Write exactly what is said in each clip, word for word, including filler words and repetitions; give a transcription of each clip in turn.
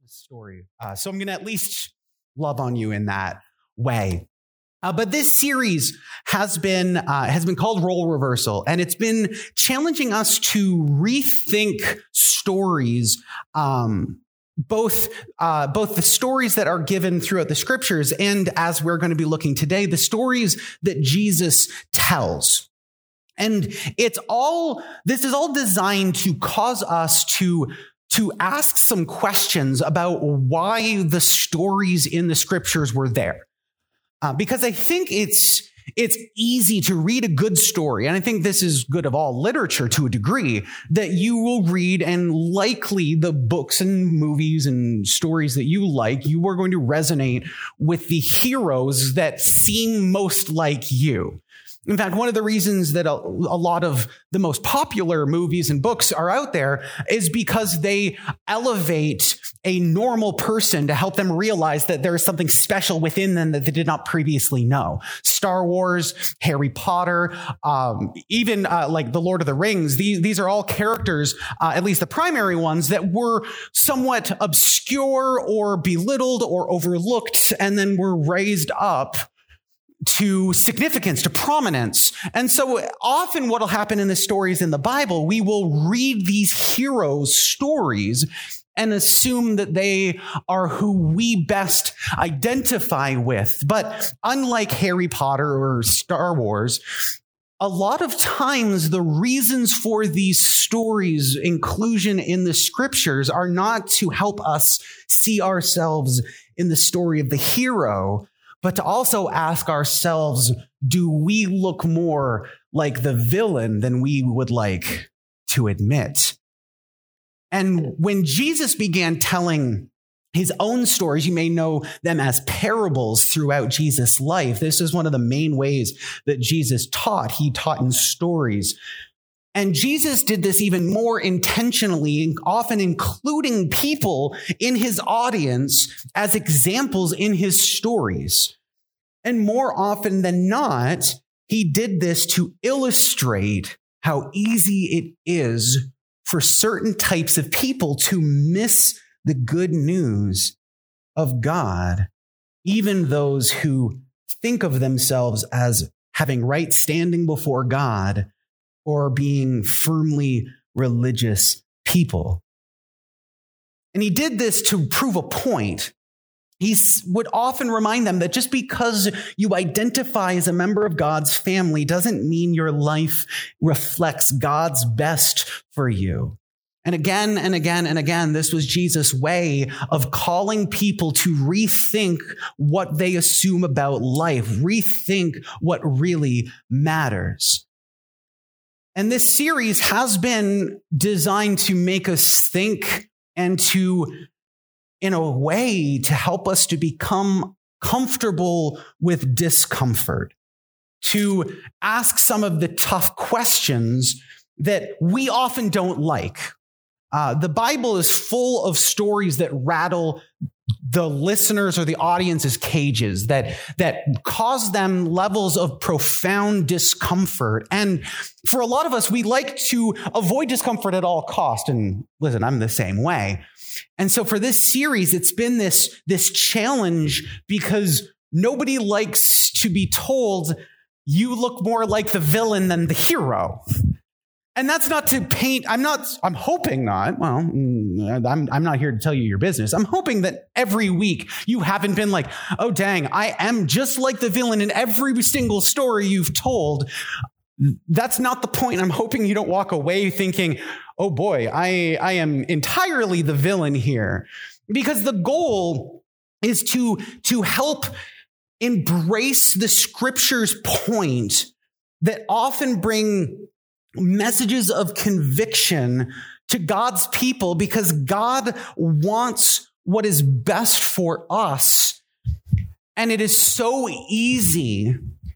the story. Uh, so I'm going to at least love on you in that way. Uh, but this series has been uh, has been called Role Reversal, and it's been challenging us to rethink stories, um, both uh, both the stories that are given throughout the scriptures, and as we're going to be looking today, the stories that Jesus tells. And it's all this is all designed to cause us to to ask some questions about why the stories in the scriptures were there. Uh, because I think it's it's easy to read a good story, and I think this is good of all literature to a degree, that you will read, and likely the books and movies and stories that you like, you are going to resonate with the heroes that seem most like you. In fact, one of the reasons that a, a lot of the most popular movies and books are out there is because they elevate a normal person to help them realize that there is something special within them that they did not previously know. Star Wars, Harry Potter, um, even uh, like The Lord of the Rings, these, these are all characters, uh, at least the primary ones, that were somewhat obscure or belittled or overlooked and then were raised up to significance, to prominence. And so often what will happen in the stories in the Bible, we will read these heroes' stories and assume that they are who we best identify with. But unlike Harry Potter or Star Wars, a lot of times the reasons for these stories' inclusion in the scriptures are not to help us see ourselves in the story of the hero, but to also ask ourselves, do we look more like the villain than we would like to admit? And when Jesus began telling his own stories, you may know them as parables throughout Jesus' life. This is one of the main ways that Jesus taught. He taught in stories. And Jesus did this even more intentionally, often including people in his audience as examples in his stories. And more often than not, he did this to illustrate how easy it is for certain types of people to miss the good news of God, even those who think of themselves as having right standing before God or being firmly religious people. And he did this to prove a point. He would often remind them that just because you identify as a member of God's family doesn't mean your life reflects God's best for you. And again and again and again, this was Jesus' way of calling people to rethink what they assume about life, rethink what really matters. And this series has been designed to make us think and to, in a way, to help us to become comfortable with discomfort, to ask some of the tough questions that we often don't like. Uh, the Bible is full of stories that rattle the listeners or the audience's cages, that, that cause them levels of profound discomfort. And for a lot of us, we like to avoid discomfort at all cost. And listen, I'm the same way. And so for this series, it's been this, this challenge because nobody likes to be told you look more like the villain than the hero. And that's not to paint, I'm not, I'm hoping not. Well, I'm, I'm not here to tell you your business. I'm hoping that every week you haven't been like, oh, dang, I am just like the villain in every single story you've told. That's not the point. I'm hoping you don't walk away thinking, oh boy, I, I am entirely the villain here. Because the goal is to, to help embrace the scripture's point that often bring messages of conviction to God's people, because God wants what is best for us. And it is so easy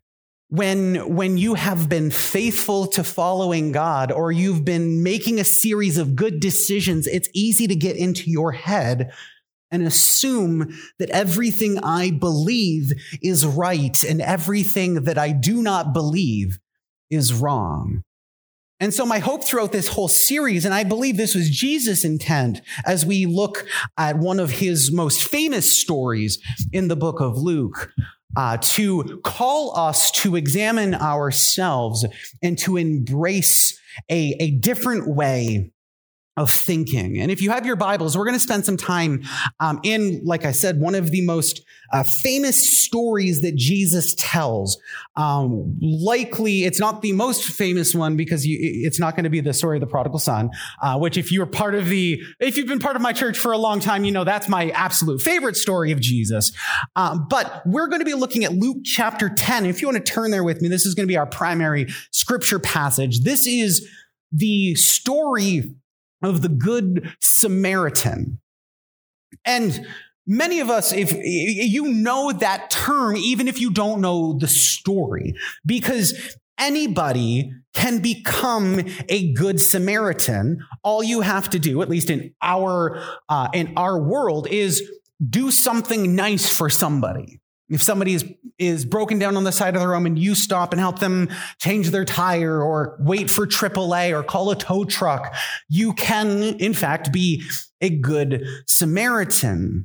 when, when you have been faithful to following God, or you've been making a series of good decisions, it's easy to get into your head and assume that everything I believe is right and everything that I do not believe is wrong. And so my hope throughout this whole series, and I believe this was Jesus' intent as we look at one of his most famous stories in the book of Luke, uh, to call us to examine ourselves and to embrace a, a different way of thinking. And if you have your Bibles, we're going to spend some time um, in, like I said, one of the most uh, famous stories that Jesus tells. Um, likely, it's not the most famous one because you, it's not going to be the story of the prodigal son, uh, which if you're part of the, if you've been part of my church for a long time, you know that's my absolute favorite story of Jesus. Um, but we're going to be looking at Luke chapter ten. If you want to turn there with me, this is going to be our primary scripture passage. This is the story of the Good Samaritan. And many of us, if you know that term, even if you don't know the story, because anybody can become a good Samaritan. All you have to do, at least in our uh, in our world, is do something nice for somebody. If somebody is, is broken down on the side of the road and you stop and help them change their tire or wait for triple A or call a tow truck, you can, in fact, be a good Samaritan.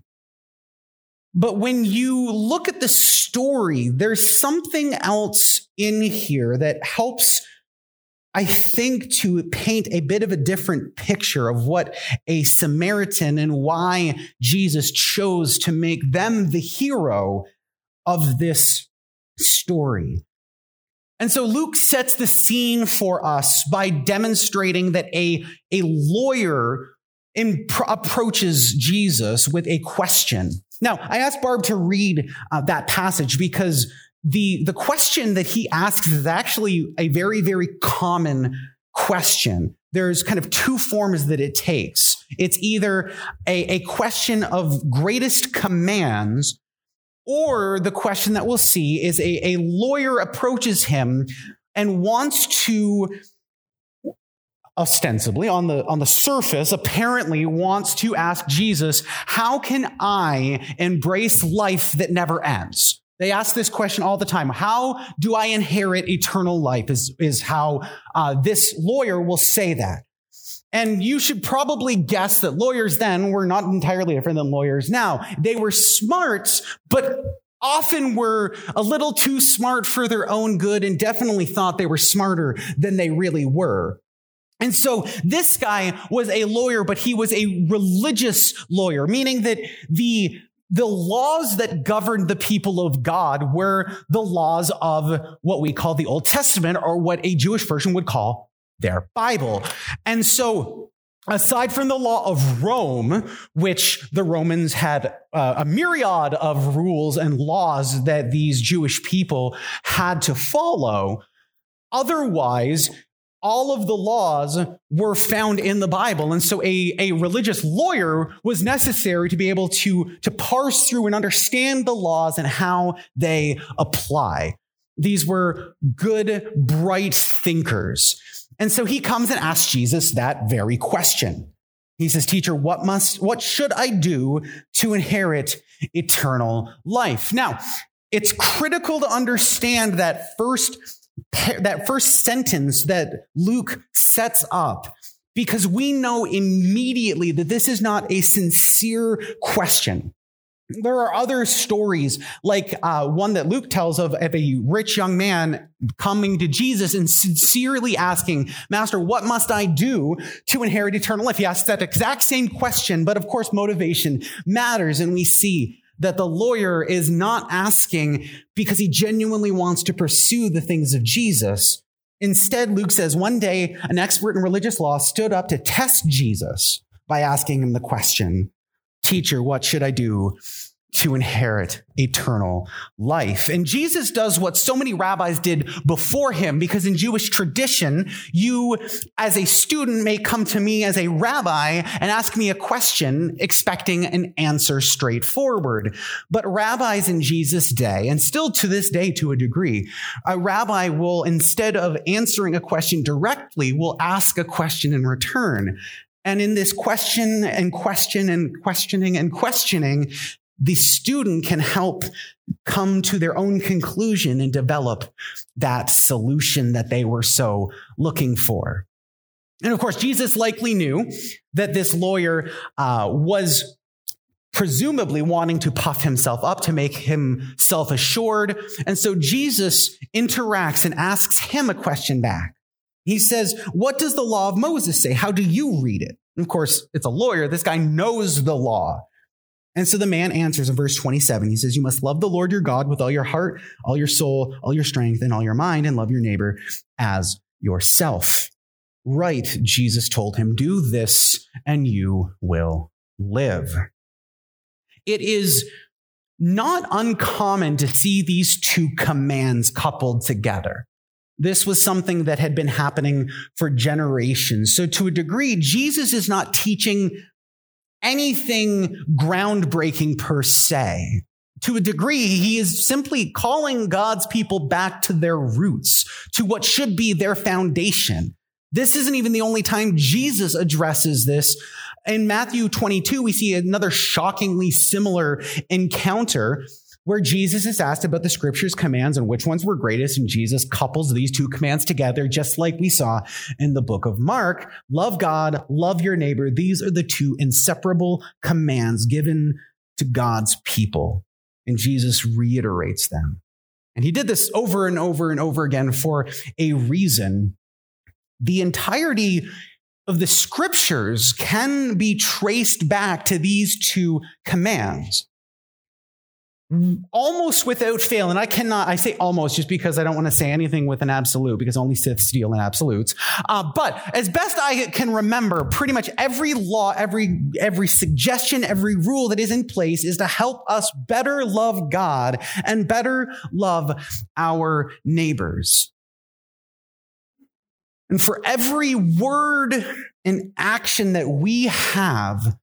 But when you look at the story, there's something else in here that helps, I think, to paint a bit of a different picture of what a Samaritan and why Jesus chose to make them the hero of this story. And so Luke sets the scene for us by demonstrating that a, a lawyer in, approaches Jesus with a question. Now, I asked Barb to read uh, that passage because the, the question that he asks is actually a very, very common question. There's kind of two forms that it takes. It's either a, a question of greatest commands, or the question that we'll see is a, a lawyer approaches him and wants to, ostensibly on the, on the surface, apparently wants to ask Jesus, how can I embrace life that never ends? They ask this question all the time. How do I inherit eternal life is, is how uh, this lawyer will say that. And you should probably guess that lawyers then were not entirely different than lawyers now. They were smart, but often were a little too smart for their own good and definitely thought they were smarter than they really were. And so this guy was a lawyer, but he was a religious lawyer, meaning that the The laws that governed the people of God were the laws of what we call the Old Testament, or what a Jewish version would call their Bible. And so aside from the law of Rome, which the Romans had uh, a myriad of rules and laws that these Jewish people had to follow, otherwise, all of the laws were found in the Bible. And so a, a religious lawyer was necessary to be able to, to parse through and understand the laws and how they apply. These were good, bright thinkers. And so he comes and asks Jesus that very question. He says, "Teacher, what must, what should I do to inherit eternal life?" Now, it's critical to understand that first that first sentence that Luke sets up, because we know immediately that this is not a sincere question. There are other stories, like uh, one that Luke tells of, of a rich young man coming to Jesus and sincerely asking, "Master, what must I do to inherit eternal life?" He asks that exact same question, but of course, motivation matters. And we see that the lawyer is not asking because he genuinely wants to pursue the things of Jesus. Instead, Luke says, one day, an expert in religious law stood up to test Jesus by asking him the question, "Teacher, what should I do to inherit eternal life?" And Jesus does what so many rabbis did before him, because in Jewish tradition, you as a student may come to me as a rabbi and ask me a question expecting an answer straightforward. But rabbis in Jesus' day, and still to this day to a degree, a rabbi will, instead of answering a question directly, will ask a question in return. And in this question and question and questioning and questioning, the student can help come to their own conclusion and develop that solution that they were so looking for. And of course, Jesus likely knew that this lawyer uh, was presumably wanting to puff himself up to make him self-assured. And so Jesus interacts and asks him a question back. He says, "What does the law of Moses say? How do you read it?" And of course, it's a lawyer. This guy knows the law. And so the man answers in verse twenty-seven. He says, "You must love the Lord your God with all your heart, all your soul, all your strength, and all your mind, and love your neighbor as yourself." "Right," Jesus told him, "do this and you will live." It is not uncommon to see these two commands coupled together. This was something that had been happening for generations. So to a degree, Jesus is not teaching anything groundbreaking per se. To a degree, he is simply calling God's people back to their roots, to what should be their foundation. This isn't even the only time Jesus addresses this. In Matthew twenty-two, we see another shockingly similar encounter where Jesus is asked about the scripture's commands and which ones were greatest, and Jesus couples these two commands together, just like we saw in the book of Mark. Love God, love your neighbor. These are the two inseparable commands given to God's people, and Jesus reiterates them. And he did this over and over and over again for a reason. The entirety of the scriptures can be traced back to these two commands. Almost without fail, and I cannot, I say almost just because I don't want to say anything with an absolute, because only Siths deal in absolutes. Uh, but as best I can remember, pretty much every law, every, every suggestion, every rule that is in place is to help us better love God and better love our neighbors. And for every word and action that we have,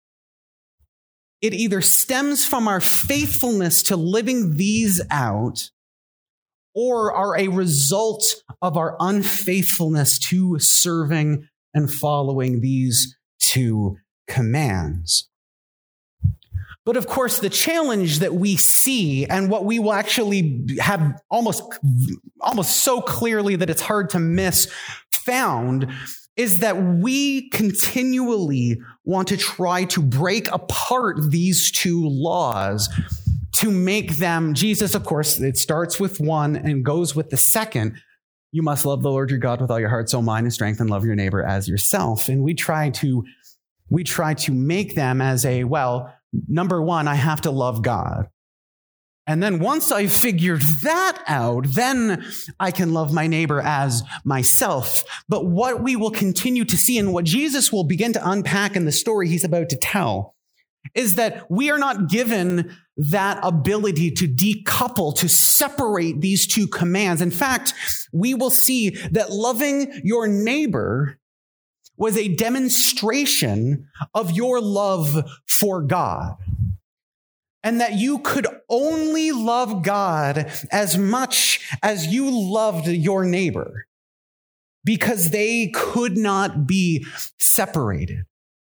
it either stems from our faithfulness to living these out or are a result of our unfaithfulness to serving and following these two commands. But of course, the challenge that we see and what we will actually have almost, almost so clearly that it's hard to miss found is that we continually want to try to break apart these two laws to make them, Jesus, of course, it starts with one and goes with the second. You must love the Lord your God with all your heart, soul, mind, and strength, and love your neighbor as yourself. And we try to, we try to make them as a, well, number one, I have to love God. And then once I've figured that out, then I can love my neighbor as myself. But what we will continue to see and what Jesus will begin to unpack in the story he's about to tell is that we are not given that ability to decouple, to separate these two commands. In fact, we will see that loving your neighbor was a demonstration of your love for God. And that you could only love God as much as you loved your neighbor because they could not be separated.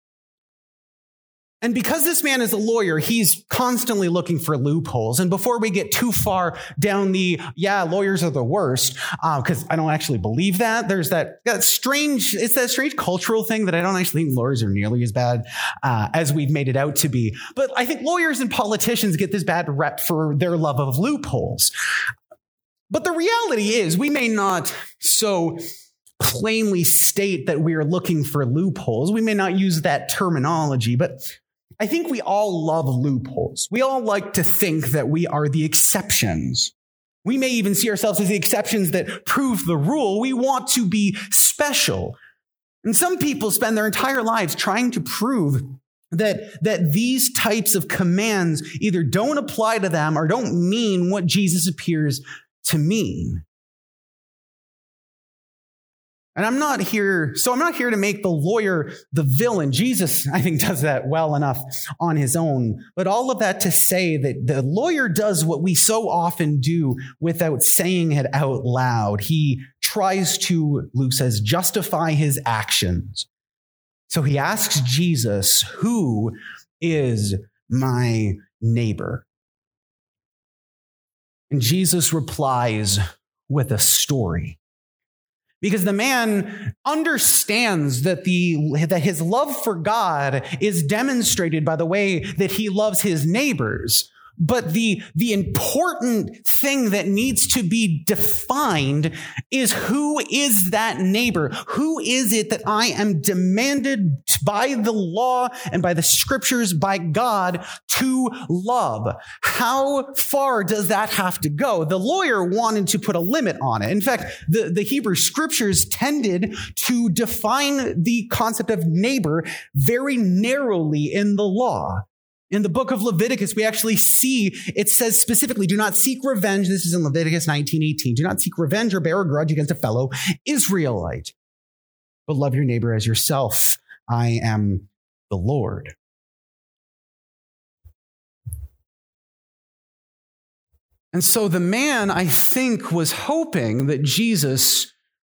And because this man is a lawyer, he's constantly looking for loopholes. And before we get too far down the, yeah, lawyers are the worst, because uh, I don't actually believe that. There's that, that strange, it's that strange cultural thing that I don't actually think lawyers are nearly as bad uh, as we've made it out to be. But I think lawyers and politicians get this bad rep for their love of loopholes. But the reality is we may not so plainly state that we are looking for loopholes. We may not use that terminology, but I think we all love loopholes. We all like to think that we are the exceptions. We may even see ourselves as the exceptions that prove the rule. We want to be special. And some people spend their entire lives trying to prove that, that these types of commands either don't apply to them or don't mean what Jesus appears to mean. And I'm not here, so I'm not here to make the lawyer the villain. Jesus, I think, does that well enough on his own. But all of that to say that the lawyer does what we so often do without saying it out loud. He tries to, Luke says, justify his actions. So he asks Jesus, who is my neighbor? And Jesus replies with a story. Because the man understands that the that his love for God is demonstrated by the way that he loves his neighbors. But the, the important thing that needs to be defined is, who is that neighbor? Who is it that I am demanded by the law and by the scriptures, by God, to love? How far does that have to go? The lawyer wanted to put a limit on it. In fact, the, the Hebrew scriptures tended to define the concept of neighbor very narrowly in the law. In the book of Leviticus, we actually see, it says specifically, do not seek revenge. This is in Leviticus nineteen eighteen. Do not seek revenge or bear a grudge against a fellow Israelite, but love your neighbor as yourself. I am the Lord. And so the man, I think, was hoping that Jesus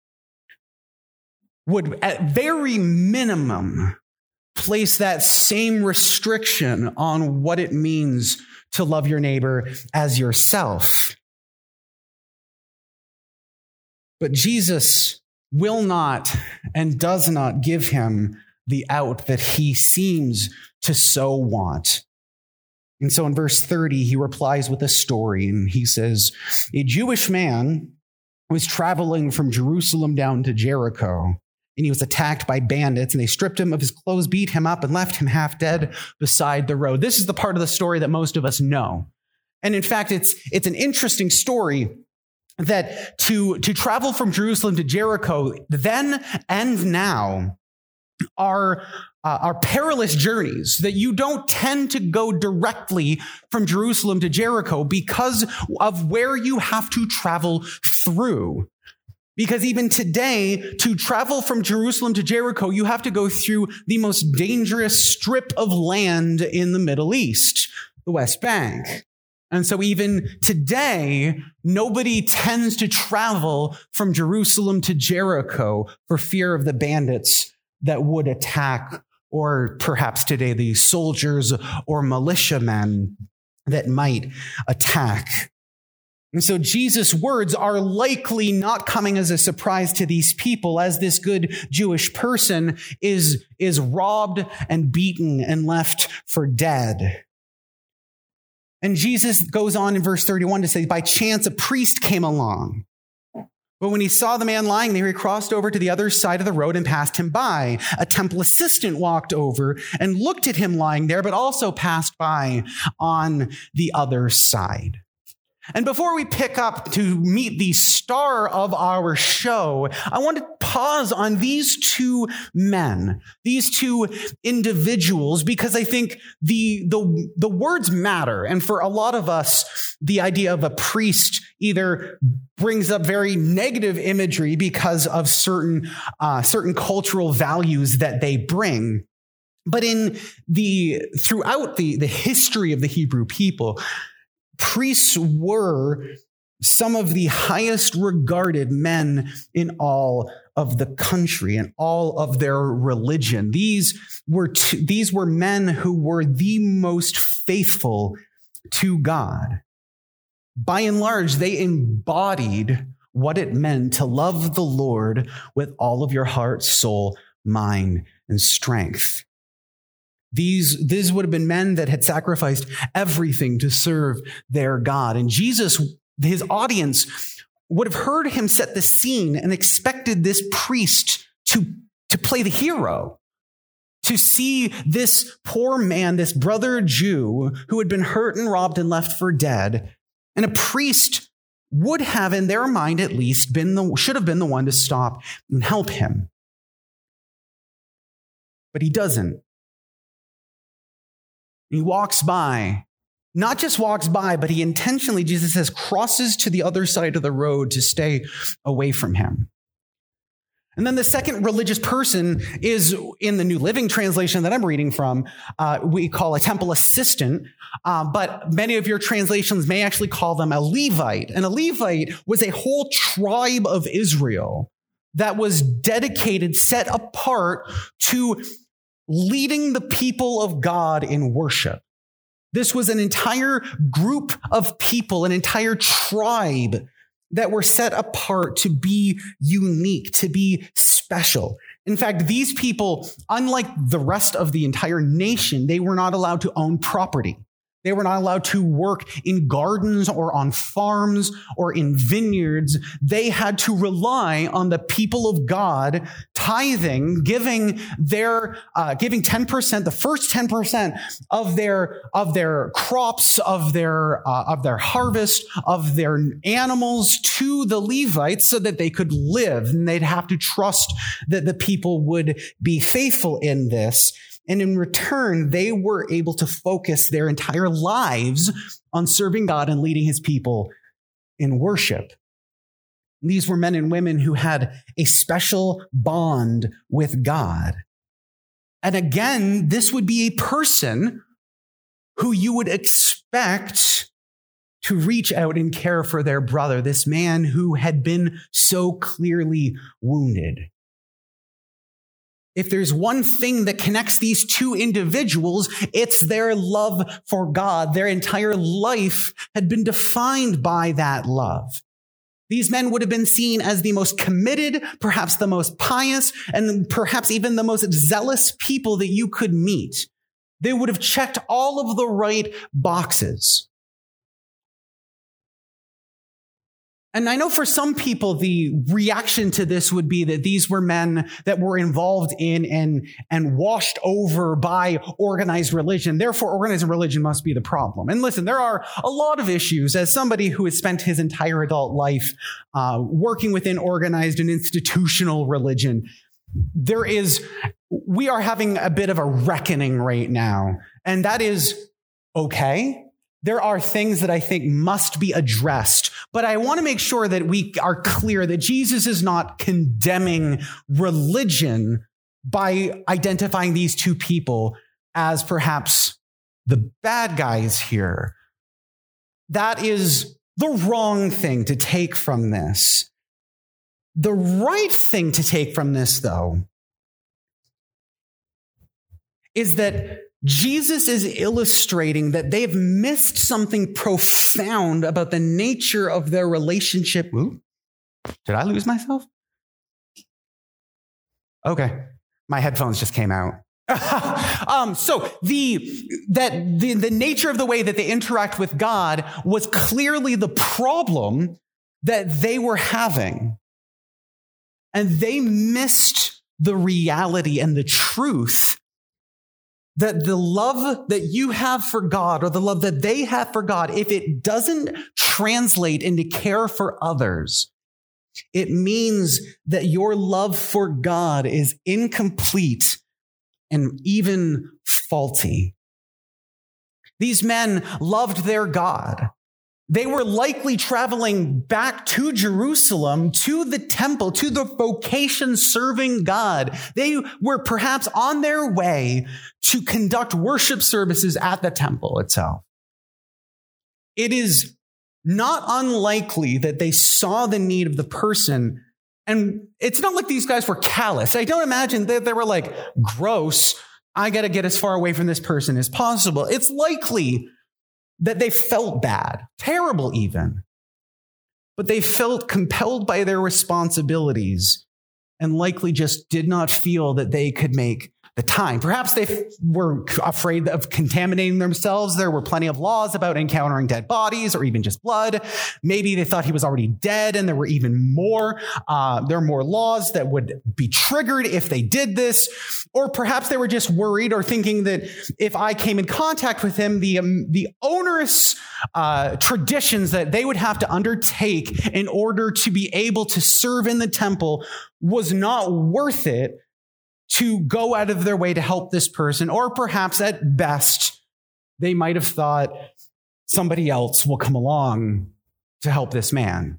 would, at very minimum, place that same restriction on what it means to love your neighbor as yourself. But Jesus will not and does not give him the out that he seems to so want. And so in verse thirty, he replies with a story, and he says, a Jewish man was traveling from Jerusalem down to Jericho, and he was attacked by bandits, and they stripped him of his clothes, beat him up, and left him half dead beside the road. This is the part of the story that most of us know. And in fact, it's, it's an interesting story that to, to travel from Jerusalem to Jericho then and now are, uh, are perilous journeys, that you don't tend to go directly from Jerusalem to Jericho because of where you have to travel through. Because even today, to travel from Jerusalem to Jericho, you have to go through the most dangerous strip of land in the Middle East, the West Bank. And so even today, nobody tends to travel from Jerusalem to Jericho for fear of the bandits that would attack, or perhaps today the soldiers or militiamen that might attack. And so Jesus' words are likely not coming as a surprise to these people, as this good Jewish person is, is robbed and beaten and left for dead. And Jesus goes on in verse thirty-one to say, by chance a priest came along. But when he saw the man lying there, he crossed over to the other side of the road and passed him by. A temple assistant walked over and looked at him lying there, but also passed by on the other side. And before we pick up to meet the star of our show, I want to pause on these two men, these two individuals, because I think the, the, the words matter. And for a lot of us, the idea of a priest either brings up very negative imagery because of certain, uh, certain cultural values that they bring. But in the, throughout the, the history of the Hebrew people, priests were some of the highest regarded men in all of the country and all of their religion. These were, t- these were men who were the most faithful to God. By and large, they embodied what it meant to love the Lord with all of your heart, soul, mind, and strength. These, these would have been men that had sacrificed everything to serve their God. And Jesus, his audience, would have heard him set the scene and expected this priest to, to play the hero, to see this poor man, this brother Jew who had been hurt and robbed and left for dead. And a priest would have, in their mind at least, been the, should have been the one to stop and help him. But he doesn't. He walks by, not just walks by, but he intentionally, Jesus says, crosses to the other side of the road to stay away from him. And then the second religious person is, in the New Living Translation that I'm reading from, uh, we call a temple assistant, uh, but many of your translations may actually call them a Levite. And a Levite was a whole tribe of Israel that was dedicated, set apart to leading the people of God in worship. This was an entire group of people, an entire tribe that were set apart to be unique, to be special. In fact, these people, unlike the rest of the entire nation, they were not allowed to own property. They were not allowed to work in gardens or on farms or in vineyards. They had to rely on the people of God tithing, giving their, uh, giving ten percent, the first ten percent of their, of their crops, of their, uh, of their harvest, of their animals to the Levites so that they could live. And they'd have to trust that the people would be faithful in this. And in return, they were able to focus their entire lives on serving God and leading his people in worship. These were men and women who had a special bond with God. And again, this would be a person who you would expect to reach out and care for their brother, this man who had been so clearly wounded. If there's one thing that connects these two individuals, it's their love for God. Their entire life had been defined by that love. These men would have been seen as the most committed, perhaps the most pious, and perhaps even the most zealous people that you could meet. They would have checked all of the right boxes. And I know for some people, the reaction to this would be that these were men that were involved in and, and washed over by organized religion. Therefore, organized religion must be the problem. And listen, there are a lot of issues. As somebody who has spent his entire adult life uh, working within organized and institutional religion, there is, we are having a bit of a reckoning right now. And that is okay. There are things that I think must be addressed, but I want to make sure that we are clear that Jesus is not condemning religion by identifying these two people as perhaps the bad guys here. That is the wrong thing to take from this. The right thing to take from this, though, is that Jesus is illustrating that they have missed something profound about the nature of their relationship. Ooh, did I lose myself? Okay, my headphones just came out. um, so the that the, the nature of the way that they interact with God was clearly the problem that they were having. And they missed the reality and the truth that the love that you have for God, or the love that they have for God, if it doesn't translate into care for others, it means that your love for God is incomplete and even faulty. These men loved their God. They were likely traveling back to Jerusalem, to the temple, to the vocation serving God. They were perhaps on their way to conduct worship services at the temple itself. It is not unlikely that they saw the need of the person, and it's not like these guys were callous. I don't imagine that they were like, gross, I got to get as far away from this person as possible. It's likely that they felt bad, terrible even, but they felt compelled by their responsibilities and likely just did not feel that they could make the time. Perhaps they were afraid of contaminating themselves. There were plenty of laws about encountering dead bodies or even just blood. Maybe they thought he was already dead, and there were even more. Uh, there are more laws that would be triggered if they did this. Or perhaps they were just worried or thinking that if I came in contact with him, the, um, the onerous uh, traditions that they would have to undertake in order to be able to serve in the temple was not worth it to go out of their way to help this person. Or perhaps at best, they might have thought somebody else will come along to help this man.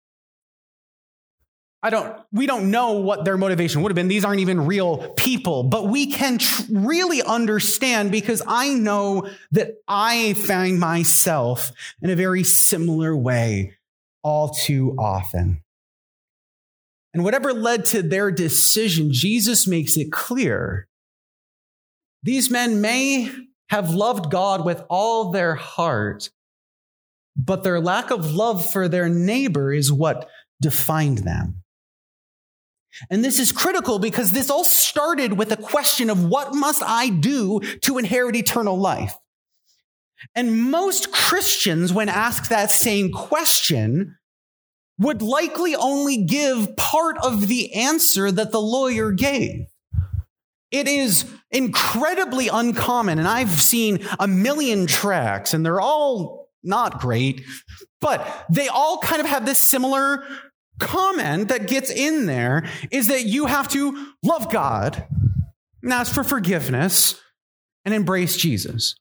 I don't, we don't know what their motivation would have been. These aren't even real people, but we can tr- really understand, because I know that I find myself in a very similar way all too often. And whatever led to their decision, Jesus makes it clear. These men may have loved God with all their heart, but their lack of love for their neighbor is what defined them. And this is critical because this all started with a question of what must I do to inherit eternal life? And most Christians, when asked that same question, would likely only give part of the answer that the lawyer gave. It is incredibly uncommon, and I've seen a million tracts, and they're all not great, but they all kind of have this similar comment that gets in there, is that you have to love God and ask for forgiveness and embrace Jesus.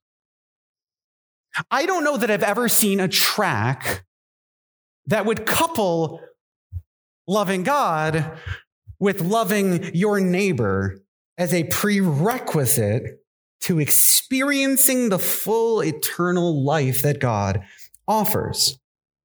I don't know that I've ever seen a tract that would couple loving God with loving your neighbor as a prerequisite to experiencing the full eternal life that God offers.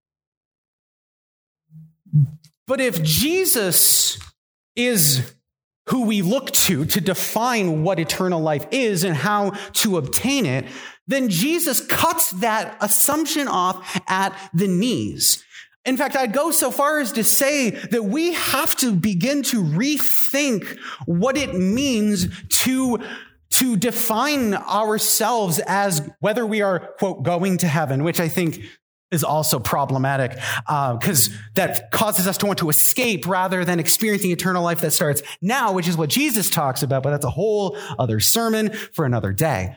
But if Jesus is who we look to to define what eternal life is and how to obtain it, then Jesus cuts that assumption off at the knees. In fact, I'd go so far as to say that we have to begin to rethink what it means to, to define ourselves as whether we are, quote, going to heaven, which I think is also problematic because uh, that causes us to want to escape rather than experiencing eternal life that starts now, which is what Jesus talks about, but that's a whole other sermon for another day.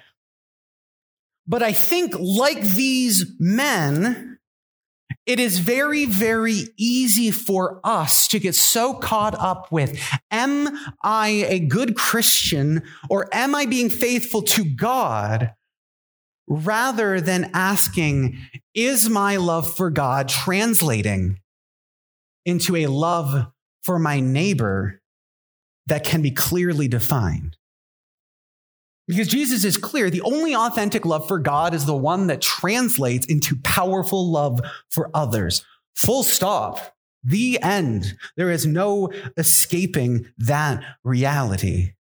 But I think like these men, it is very, very easy for us to get so caught up with, am I a good Christian or am I being faithful to God? Rather than asking, is my love for God translating into a love for my neighbor that can be clearly defined? Because Jesus is clear, the only authentic love for God is the one that translates into powerful love for others. Full stop. The end. There is no escaping that reality.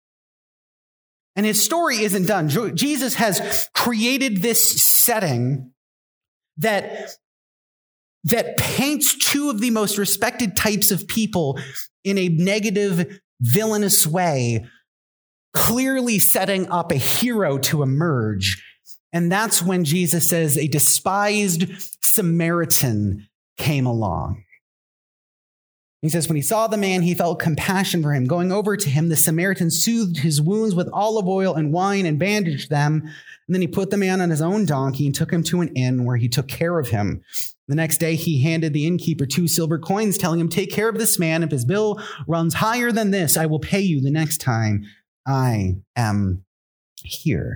And his story isn't done. Jesus has created this setting that, that paints two of the most respected types of people in a negative, villainous way, clearly setting up a hero to emerge. And that's when Jesus says a despised Samaritan came along. He says, when he saw the man, he felt compassion for him. Going over to him, the Samaritan soothed his wounds with olive oil and wine and bandaged them. And then he put the man on his own donkey and took him to an inn where he took care of him. The next day, he handed the innkeeper two silver coins, telling him, take care of this man. If his bill runs higher than this, I will pay you the next time I am here.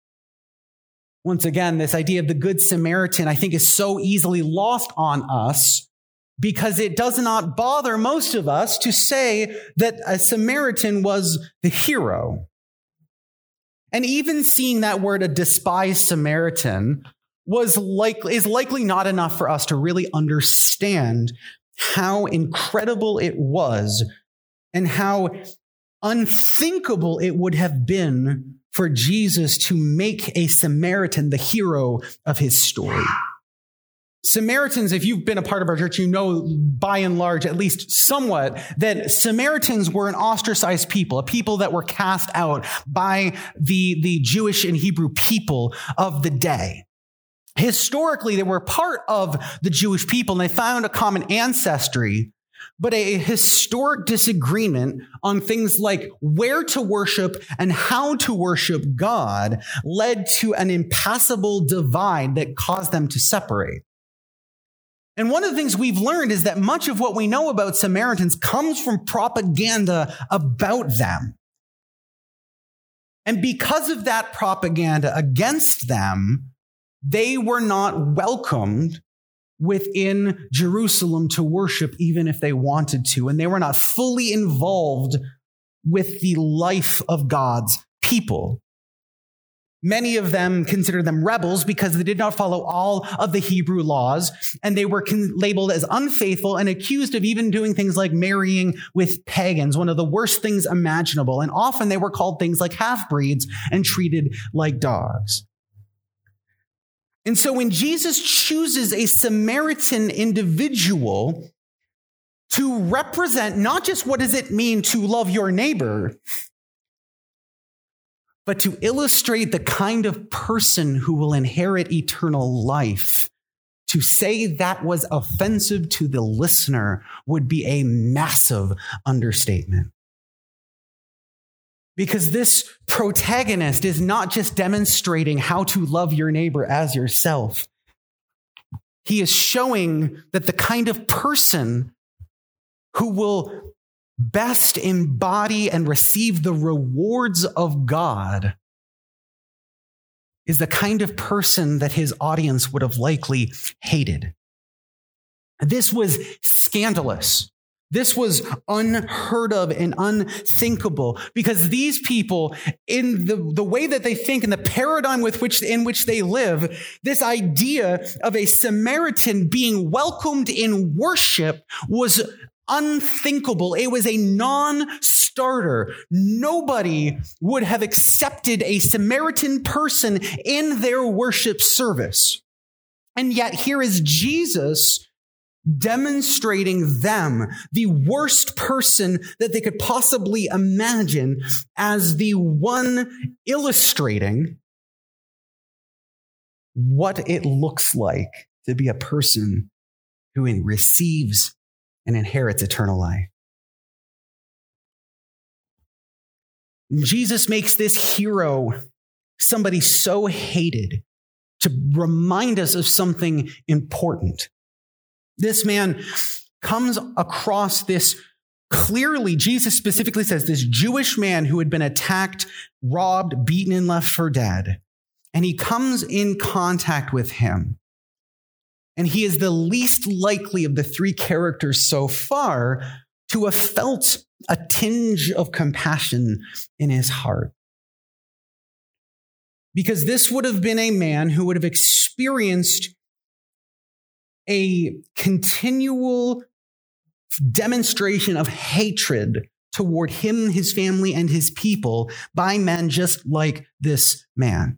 Once again, this idea of the Good Samaritan, I think, is so easily lost on us because it does not bother most of us to say that a Samaritan was the hero. And even seeing that word, a despised Samaritan, was likely, is likely not enough for us to really understand how incredible it was and how unthinkable it would have been for Jesus to make a Samaritan the hero of his story. Samaritans, if you've been a part of our church, you know by and large, at least somewhat, that Samaritans were an ostracized people, a people that were cast out by the, the Jewish and Hebrew people of the day. Historically, they were part of the Jewish people and they found a common ancestry, but a historic disagreement on things like where to worship and how to worship God led to an impassable divide that caused them to separate. And one of the things we've learned is that much of what we know about Samaritans comes from propaganda about them. And because of that propaganda against them, they were not welcomed within Jerusalem to worship, even if they wanted to. And they were not fully involved with the life of God's people. Many of them considered them rebels because they did not follow all of the Hebrew laws, and they were con- labeled as unfaithful and accused of even doing things like marrying with pagans, one of the worst things imaginable. And often they were called things like half-breeds and treated like dogs. And so when Jesus chooses a Samaritan individual to represent not just what does it mean to love your neighbor, but to illustrate the kind of person who will inherit eternal life, to say that was offensive to the listener would be a massive understatement. Because this protagonist is not just demonstrating how to love your neighbor as yourself. He is showing that the kind of person who will best embody and receive the rewards of God is the kind of person that his audience would have likely hated. This was scandalous. This was unheard of and unthinkable because these people, in the, the way that they think and the paradigm with which, in which they live, this idea of a Samaritan being welcomed in worship was unthinkable. It was a non-starter. Nobody would have accepted a Samaritan person in their worship service. And yet here is Jesus demonstrating them, the worst person that they could possibly imagine, as the one illustrating what it looks like to be a person who receives and inherits eternal life. Jesus makes this hero somebody so hated to remind us of something important. This man comes across this clearly, Jesus specifically says, this Jewish man who had been attacked, robbed, beaten, and left for dead. And he comes in contact with him. And he is the least likely of the three characters so far to have felt a tinge of compassion in his heart. Because this would have been a man who would have experienced a continual demonstration of hatred toward him, his family, and his people by men just like this man.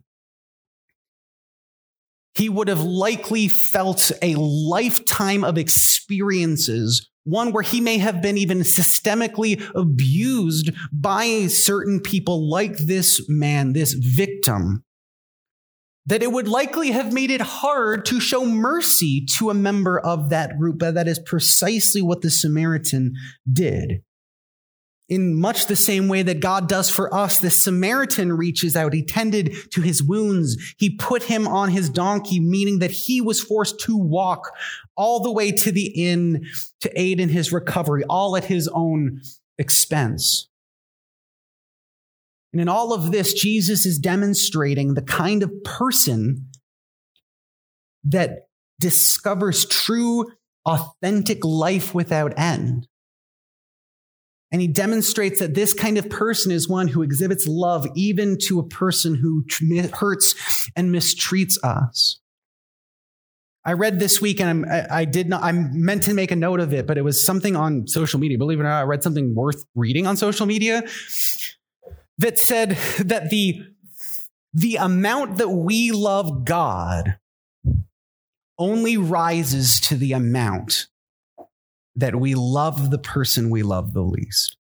He would have likely felt a lifetime of experiences, one where he may have been even systemically abused by certain people like this man, this victim, that it would likely have made it hard to show mercy to a member of that group. But that is precisely what the Samaritan did. In much the same way that God does for us, the Samaritan reaches out. He tended to his wounds. He put him on his donkey, meaning that he was forced to walk all the way to the inn to aid in his recovery, all at his own expense. And in all of this, Jesus is demonstrating the kind of person that discovers true, authentic life without end. And he demonstrates that this kind of person is one who exhibits love even to a person who hurts and mistreats us. I read this week, and I'm, I, I did not, I meant to make a note of it, but it was something on social media. Believe it or not, I read something worth reading on social media that said that the, the amount that we love God only rises to the amount that we love the person we love the least.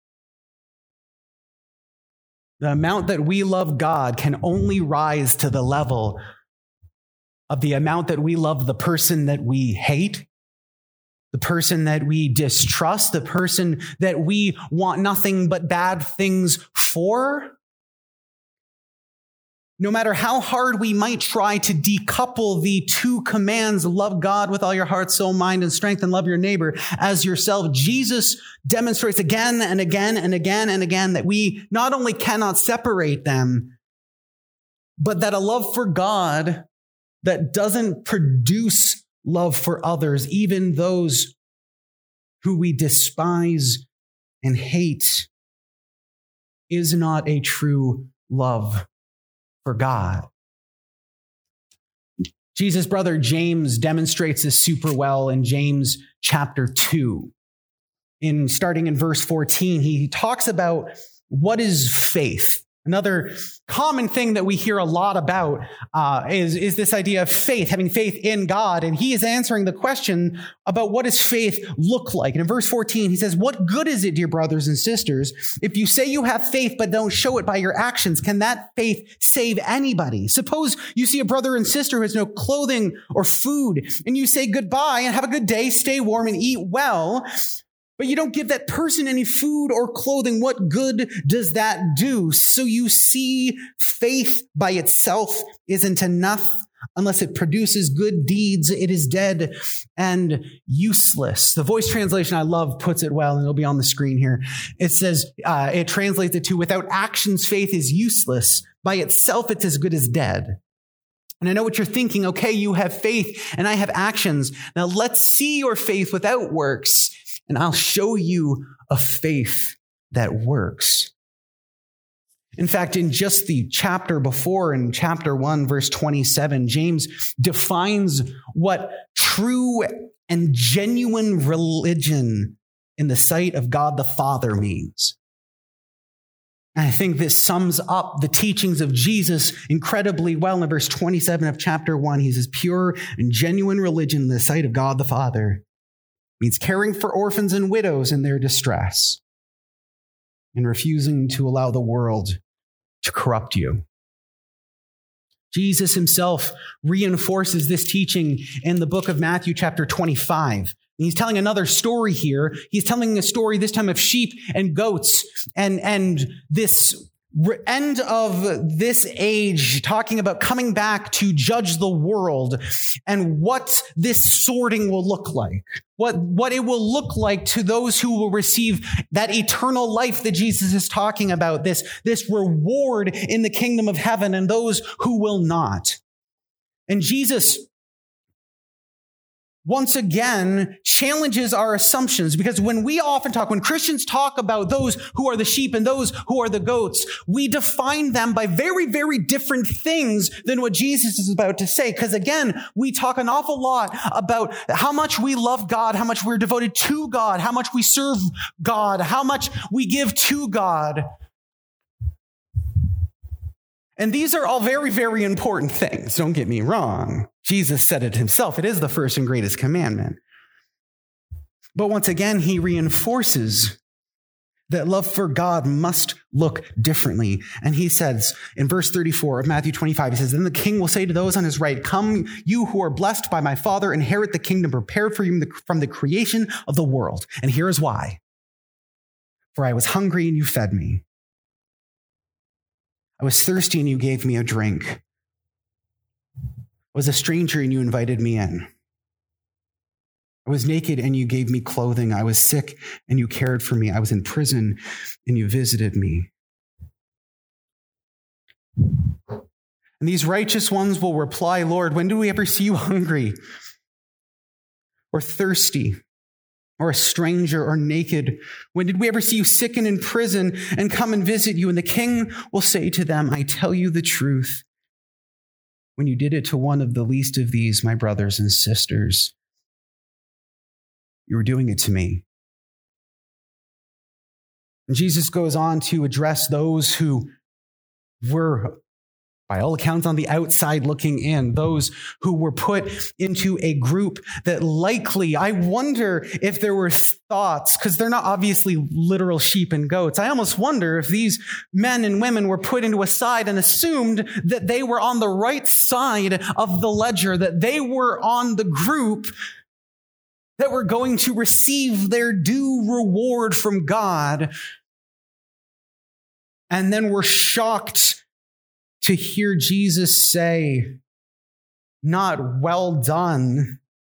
The amount that we love God can only rise to the level of the amount that we love the person that we hate, the person that we distrust, the person that we want nothing but bad things for. No matter how hard we might try to decouple the two commands, love God with all your heart, soul, mind, and strength, and love your neighbor as yourself, Jesus demonstrates again and again and again and again that we not only cannot separate them, but that a love for God that doesn't produce love for others, even those who we despise and hate, is not a true love for God. Jesus' brother James demonstrates this super well in James chapter two. In starting in verse fourteen, he talks about what is faith. Another common thing that we hear a lot about uh, is, is this idea of faith, having faith in God. And he is answering the question about what does faith look like. And in verse fourteen, he says, "What good is it, dear brothers and sisters, if you say you have faith but don't show it by your actions? Can that faith save anybody? Suppose you see a brother and sister who has no clothing or food, and you say goodbye and have a good day, stay warm and eat well, but you don't give that person any food or clothing. What good does that do?" So you see, faith by itself isn't enough. Unless it produces good deeds, it is dead and useless. The Voice translation I love puts it well, and it'll be on the screen here. It says, uh, it translates it to, "Without actions, faith is useless. By itself, it's as good as dead." And I know what you're thinking. Okay, you have faith and I have actions. Now let's see your faith without works, and I'll show you a faith that works. In fact, in just the chapter before, in chapter one, verse twenty-seven, James defines what true and genuine religion in the sight of God the Father means. And I think this sums up the teachings of Jesus incredibly well. In verse twenty-seven of chapter one, he says, "Pure and genuine religion in the sight of God the Father means caring for orphans and widows in their distress and refusing to allow the world to corrupt you." Jesus himself reinforces this teaching in the book of Matthew chapter twenty-five. He's telling another story here. He's telling a story this time of sheep and goats and, and this end of this age, talking about coming back to judge the world and what this sorting will look like. What, what it will look like to those who will receive that eternal life that Jesus is talking about, this, this reward in the kingdom of heaven, and those who will not. And Jesus once again challenges our assumptions, because when we often talk, when Christians talk about those who are the sheep and those who are the goats, we define them by very, very different things than what Jesus is about to say. Because again, we talk an awful lot about how much we love God, how much we're devoted to God, how much we serve God, how much we give to God. And these are all very, very important things. Don't get me wrong. Jesus said it himself. It is the first and greatest commandment. But once again, he reinforces that love for God must look differently. And he says in verse thirty-four of Matthew twenty-five, he says, "Then the king will say to those on his right, 'Come, you who are blessed by my Father, inherit the kingdom prepared for you from the creation of the world. And here is why. For I was hungry and you fed me. I was thirsty and you gave me a drink. I was a stranger and you invited me in. I was naked and you gave me clothing. I was sick and you cared for me. I was in prison and you visited me.' And these righteous ones will reply, 'Lord, when did we ever see you hungry or thirsty or a stranger or naked? When did we ever see you sick and in prison and come and visit you?' And the king will say to them, 'I tell you the truth. When you did it to one of the least of these, my brothers and sisters, you were doing it to me.'" And Jesus goes on to address those who were, by all accounts, on the outside looking in, those who were put into a group that likely, I wonder if there were thoughts, because they're not obviously literal sheep and goats. I almost wonder if these men and women were put into a side and assumed that they were on the right side of the ledger, that they were on the group that were going to receive their due reward from God, and then were shocked to hear Jesus say, "Not well done,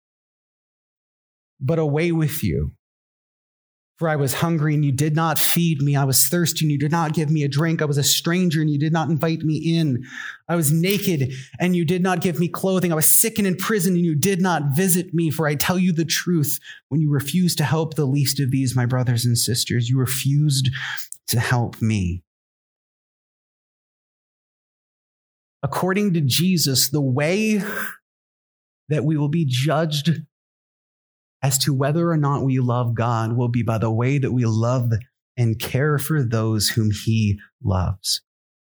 but away with you. For I was hungry and you did not feed me. I was thirsty and you did not give me a drink. I was a stranger and you did not invite me in. I was naked and you did not give me clothing. I was sick and in prison and you did not visit me. For I tell you the truth, when you refused to help the least of these, my brothers and sisters, you refused to help me." According to Jesus, the way that we will be judged as to whether or not we love God will be by the way that we love and care for those whom he loves.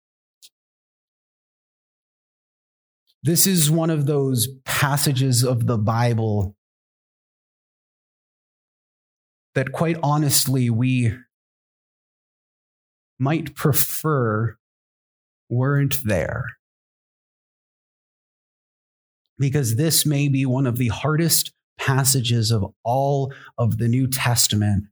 This is one of those passages of the Bible that, quite honestly, we might prefer weren't there. Because this may be one of the hardest passages of all of the New Testament.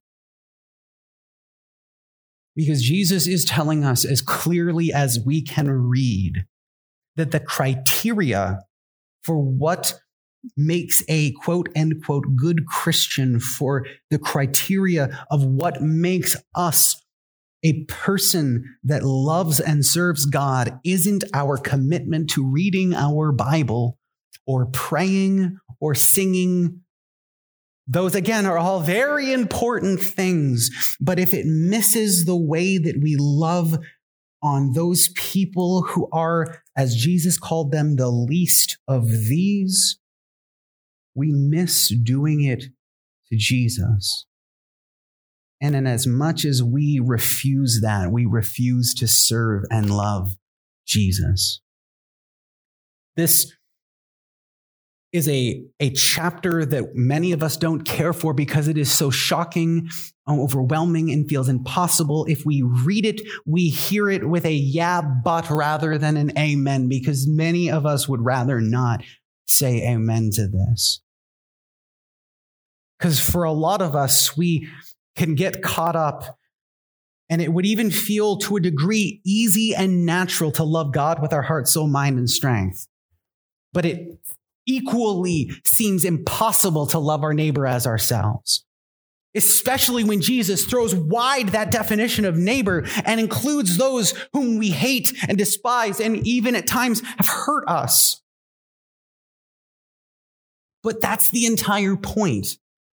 Because Jesus is telling us as clearly as we can read that the criteria for what makes a quote, end quote, good Christian, for the criteria of what makes us a person that loves and serves God isn't our commitment to reading our Bible or praying or singing. Those, again, are all very important things. But if it misses the way that we love on those people who are, as Jesus called them, the least of these, we miss doing it to Jesus. And in as much as we refuse that, we refuse to serve and love Jesus. This is a, a chapter that many of us don't care for because it is so shocking, overwhelming, and feels impossible. If we read it, we hear it with a yeah, but rather than an amen, because many of us would rather not say amen to this. Because for a lot of us, we can get caught up, and it would even feel to a degree easy and natural to love God with our heart, soul, mind, and strength. But it equally seems impossible to love our neighbor as ourselves, especially when Jesus throws wide that definition of neighbor and includes those whom we hate and despise and even at times have hurt us. But that's the entire point.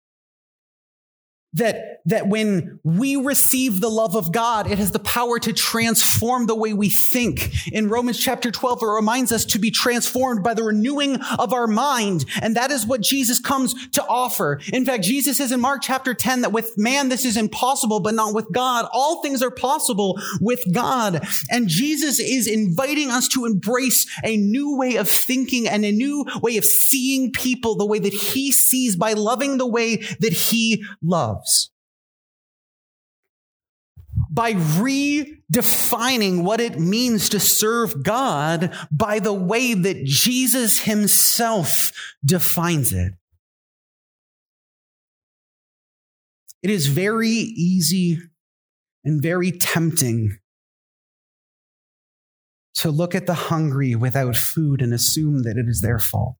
That, that when we receive the love of God, it has the power to transform the way we think. In Romans chapter twelve, it reminds us to be transformed by the renewing of our mind. And that is what Jesus comes to offer. In fact, Jesus says in Mark chapter ten that with man this is impossible, but not with God. All things are possible with God. And Jesus is inviting us to embrace a new way of thinking and a new way of seeing people the way that he sees by loving the way that he loves. By redefining what it means to serve God by the way that Jesus himself defines it. It is very easy and very tempting to look at the hungry without food and assume that it is their fault.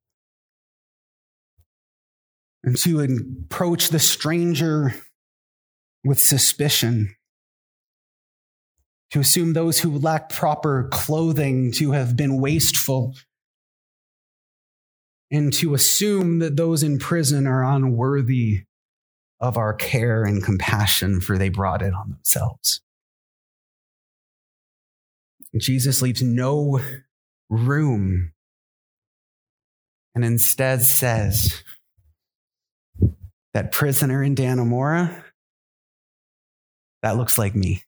And to approach the stranger with suspicion. To assume those who lack proper clothing to have been wasteful. And to assume that those in prison are unworthy of our care and compassion, for they brought it on themselves. Jesus leaves no room and instead says, that prisoner in Dannemora, that looks like me.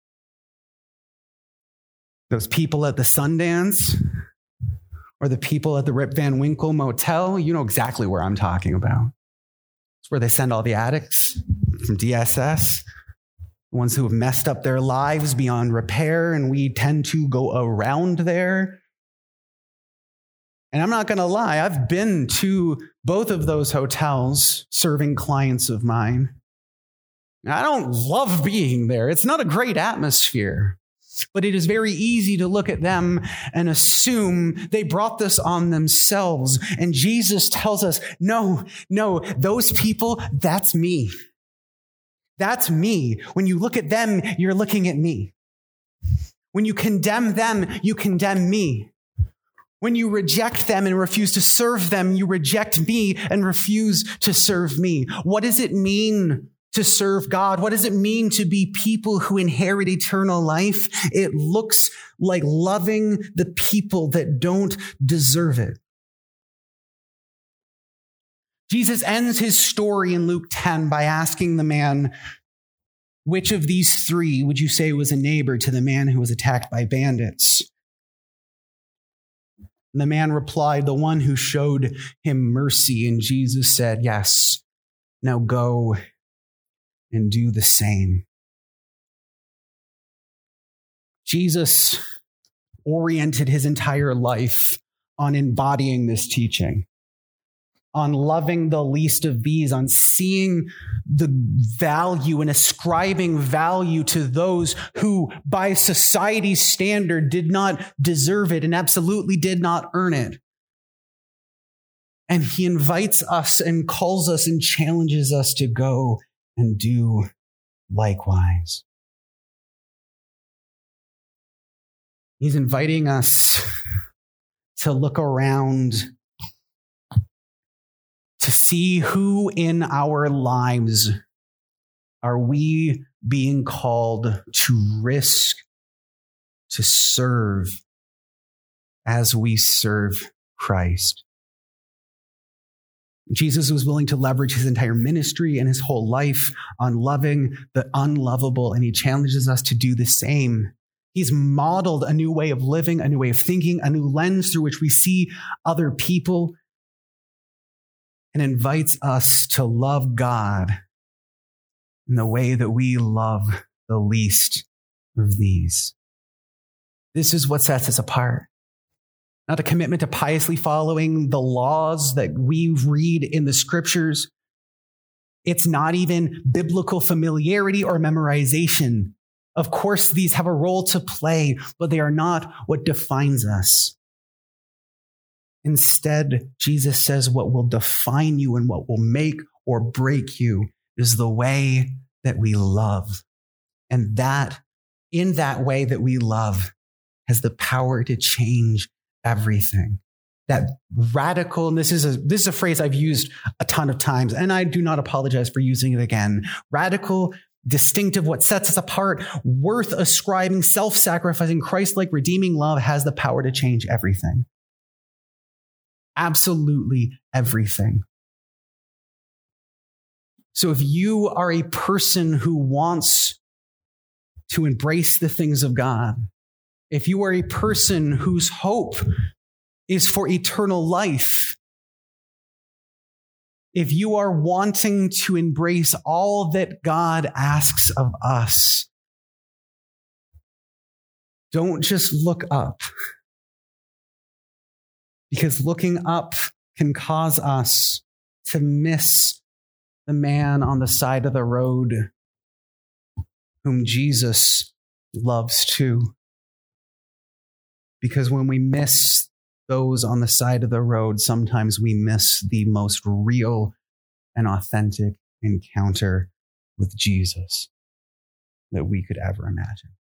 Those people at the Sundance or the people at the Rip Van Winkle Motel, you know exactly where I'm talking about. It's where they send all the addicts from D S S, the ones who have messed up their lives beyond repair, and we tend to go around there. And I'm not going to lie, I've been to both of those hotels serving clients of mine. I don't love being there. It's not a great atmosphere. But it is very easy to look at them and assume they brought this on themselves. And Jesus tells us, no, no, those people, that's me. That's me. When you look at them, you're looking at me. When you condemn them, you condemn me. When you reject them and refuse to serve them, you reject me and refuse to serve me. What does it mean to serve God? What does it mean to be people who inherit eternal life? It looks like loving the people that don't deserve it. Jesus ends his story in Luke ten by asking the man, which of these three would you say was a neighbor to the man who was attacked by bandits? And the man replied, the one who showed him mercy. And Jesus said, yes, now go and do the same. Jesus oriented his entire life on embodying this teaching, on loving the least of these, on seeing the value and ascribing value to those who, by society's standard, did not deserve it and absolutely did not earn it. And he invites us and calls us and challenges us to go and do likewise. He's inviting us to look around, to see who in our lives are we being called to risk, to serve as we serve Christ. Jesus was willing to leverage his entire ministry and his whole life on loving the unlovable, and he challenges us to do the same. He's modeled a new way of living, a new way of thinking, a new lens through which we see other people, and invites us to love God in the way that we love the least of these. This is what sets us apart. Not a commitment to piously following the laws that we read in the scriptures. It's not even biblical familiarity or memorization. Of course, these have a role to play, but they are not what defines us. Instead, Jesus says what will define you and what will make or break you is the way that we love. And that, in that way that we love, has the power to change everything. That radical, and this is a, this is a phrase I've used a ton of times, and I do not apologize for using it again. Radical, distinctive, what sets us apart, worth ascribing, self-sacrificing, Christ-like, redeeming love has the power to change everything. Absolutely everything. So if you are a person who wants to embrace the things of God, if you are a person whose hope is for eternal life, if you are wanting to embrace all that God asks of us, don't just look up. Because looking up can cause us to miss the man on the side of the road whom Jesus loves too. Because when we miss those on the side of the road, sometimes we miss the most real and authentic encounter with Jesus that we could ever imagine.